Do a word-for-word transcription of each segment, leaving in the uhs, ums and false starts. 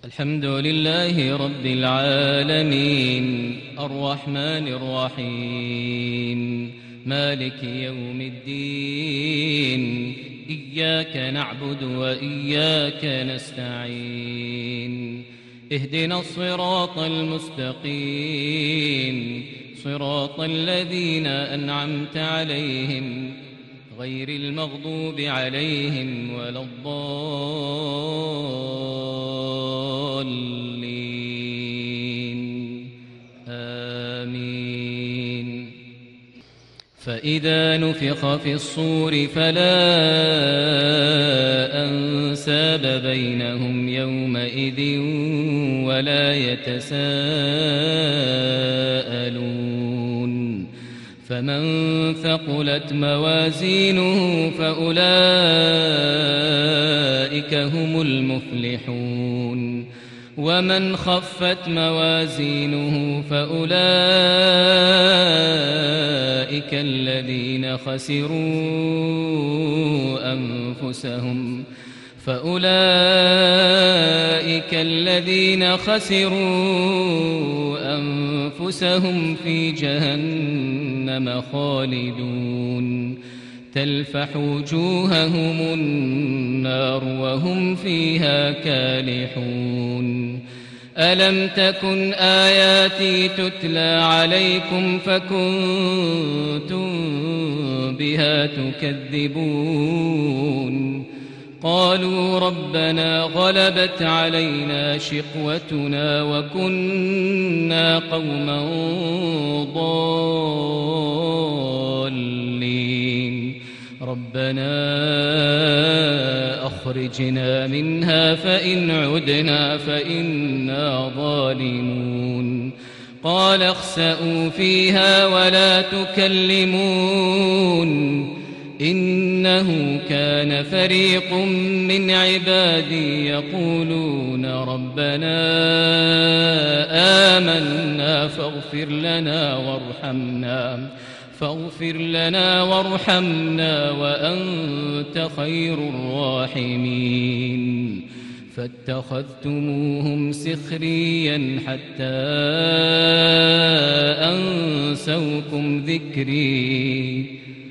الحمد لله رب العالمين الرحمن الرحيم مالك يوم الدين إياك نعبد وإياك نستعين اهدنا الصراط المستقيم صراط الذين أنعمت عليهم غير المغضوب عليهم ولا الضالين آمين. فإذا نفخ في الصور فلا أنساب بينهم يومئذ ولا يتساءلون فمن ثقلت موازينه فأولئك هم المفلحون ومن خفت موازينه فأولئك الذين خسروا أنفسهم فأولئك الذين خسروا أنفسهم في جهنم خالدون تلفح وجوههم النار وهم فيها كالحون. ألم تكن آياتي تتلى عليكم فكنتم بها تكذبون قالوا ربنا غلبت علينا شقوتنا وكنا قوما ضالين ربنا أخرجنا منها فإن عدنا فإنا ظالمون قال اخسئوا فيها ولا تكلمون إنه كان فريق من عبادي يقولون ربنا آمنا فاغفر لنا وارحمنا فاغفر لنا وارحمنا وأنت خير الراحمين فاتخذتموهم سخريا حتى أنسوكم ذكري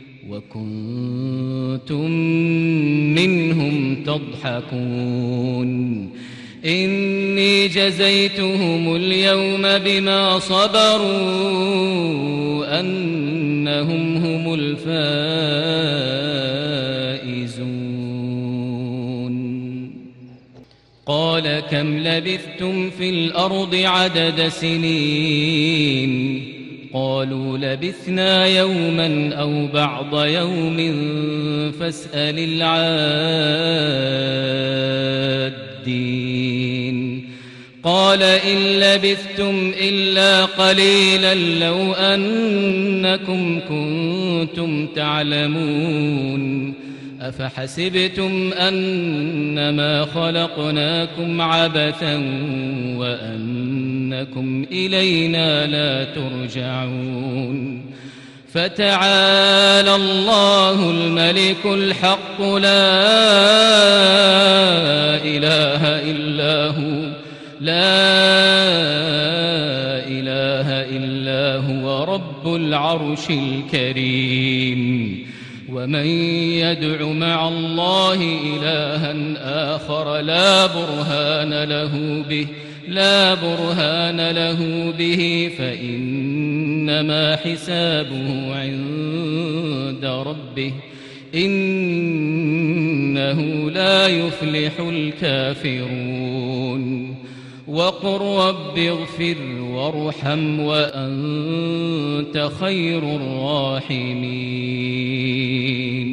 وكنتم منهم تضحكون إني جزيتهم اليوم بما صبروا أنهم هم الفائزون. قال كم لبثتم في الأرض عدد سنين قالوا لبثنا يوما أو بعض يوم فاسأل العادين قال إن لبثتم إلا قليلا لو أنكم كنتم تعلمون أفحسبتم أنما خلقناكم عبثا وأنكم إلينا لا ترجعون فتعالى الله الملك الحق لا إله إلا هو لا إله إلا هو رب العرش الكريم. ومن يدع مع الله إلها آخر لا برهان له به لا برهان له به فإنما حسابه عند ربه إنه لا يفلح الكافرون. وقل رب اغفر وارحم وأنت خير الراحمين.